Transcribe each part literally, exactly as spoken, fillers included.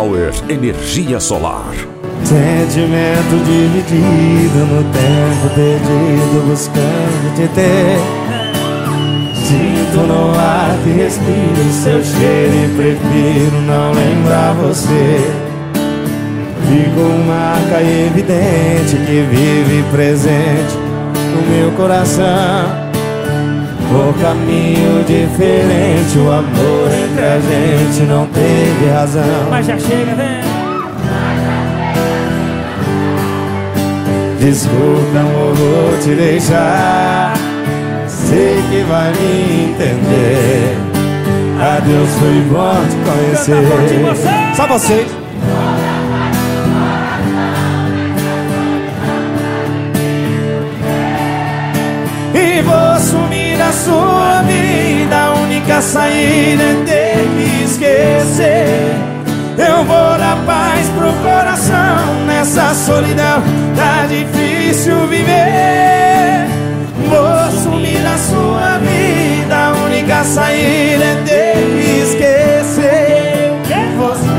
Ecopower Energia Solar. Sentimento dividido no tempo perdido, buscando te ter. Sinto no ar que respiro seu cheiro e prefiro não lembrar você. Ficou uma marca evidente que vive presente no meu coração. Por caminho diferente, o amor entre a gente não teve razão. Mas já chega, vem. Desculpa, amor, vou te deixar. Sei que vai me entender. Adeus, foi bom te conhecer. Só vocês. E vou sumir da sua vida. A única saída é ter que esquecer. Eu vou dar paz pro coração. Nessa solidão tá difícil viver. Vou sumir da sua vida. A única saída é ter que esquecer. Você,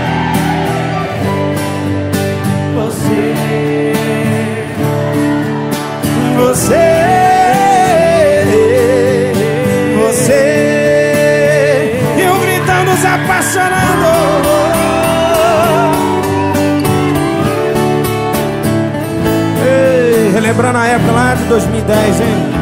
você, você, você. E um gritão nos apaixonando. Ei, relembrando a época lá de dois mil e dez, hein?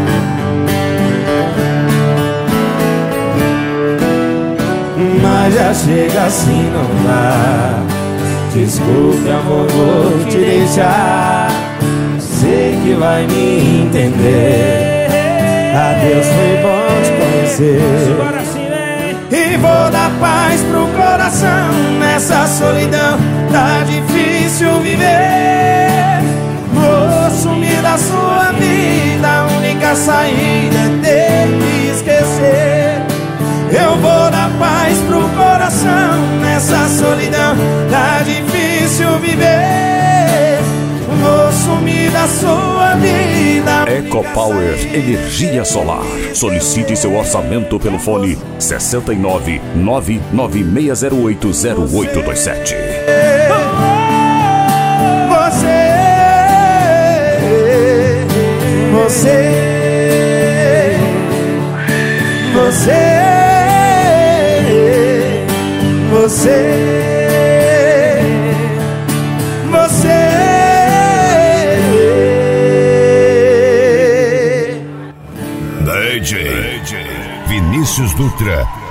Mas já chega assim, não dá. Desculpe, amor, vou te deixar. Sei que vai me entender. Adeus, foi bom te conhecer. E vou dar paz pro coração. Nessa solidão tá difícil viver. Vou sumir da sua vida. A única saída é ter que esquecer. Eu vou dar paz pro coração. Nessa solidão tá difícil viver. Vou sumir da sua vida. Ecopower Energia Solar. Solicite seu orçamento pelo fone sessenta e nove, nove nove seis zero oito zero oito dois sete. Você, você, você, você, você. D J Vinícius Dutra.